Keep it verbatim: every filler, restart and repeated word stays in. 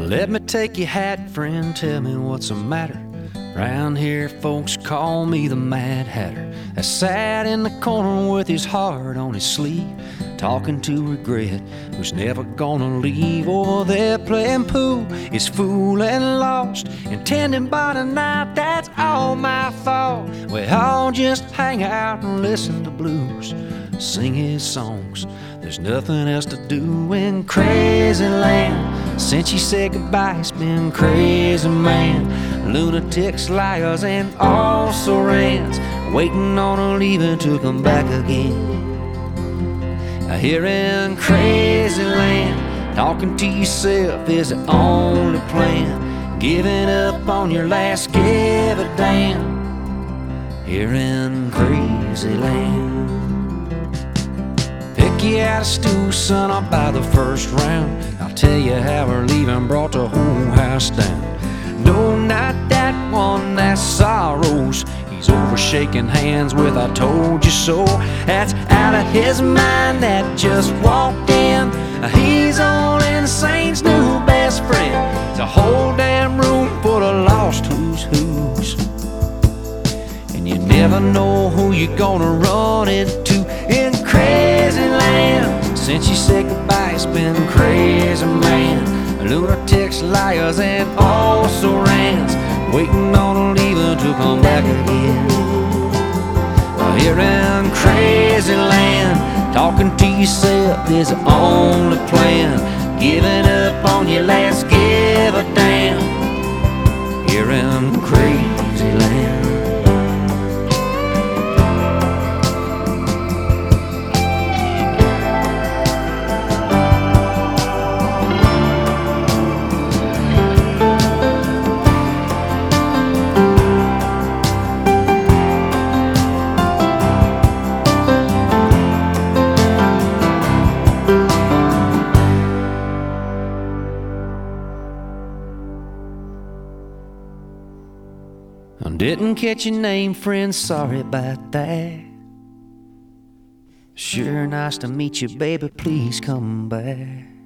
Let me take your hat, friend, tell me what's the matter. Round here folks call me the Mad Hatter. I sat in the corner with his heart on his sleeve, talking to regret, who's never gonna leave. Over there playing pool is fool and lost, intending by tonight, that's all my fault. We all just hang out and listen to blues, sing his songs. There's nothing else to do in crazy land. Since you said goodbye, it's been crazy, man. Lunatics, liars, and also rans, waiting on a leaving to come back again. Here in crazy land, talking to yourself is the only plan. Giving up on your last give a damn. Here in crazy land. Pick you out a stool, son, I'll buy the first round. I'll tell you how we're leaving brought the whole house down. No, not that one, that's Sorrows. He's over shaking hands with I told you so. That's out of his mind that just walked in. He's on Insane's new best friend. It's a whole damn room full of lost who's who's, and you never know who you're gonna run into in crazy land. Since you said goodbye, it's been crazy, man. Lunatics, liars, and also rans, waiting on a leaving to come back again. Here in crazy land, talking to yourself is the only plan. Giving up on your last give a damn. Here in crazy land. Didn't catch your name, friend, sorry about that. Sure nice to meet you, baby, please come back.